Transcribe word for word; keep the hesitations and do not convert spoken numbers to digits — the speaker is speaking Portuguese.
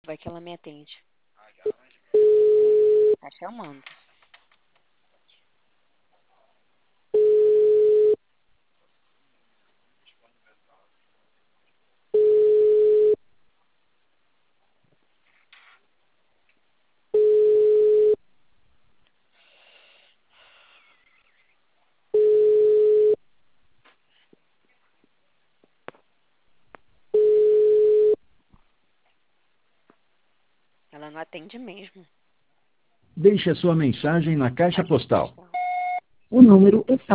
Vai que ela me atende. Tá chamando. Ela não atende mesmo. Deixe a sua mensagem na caixa Caixa postal. postal. O número está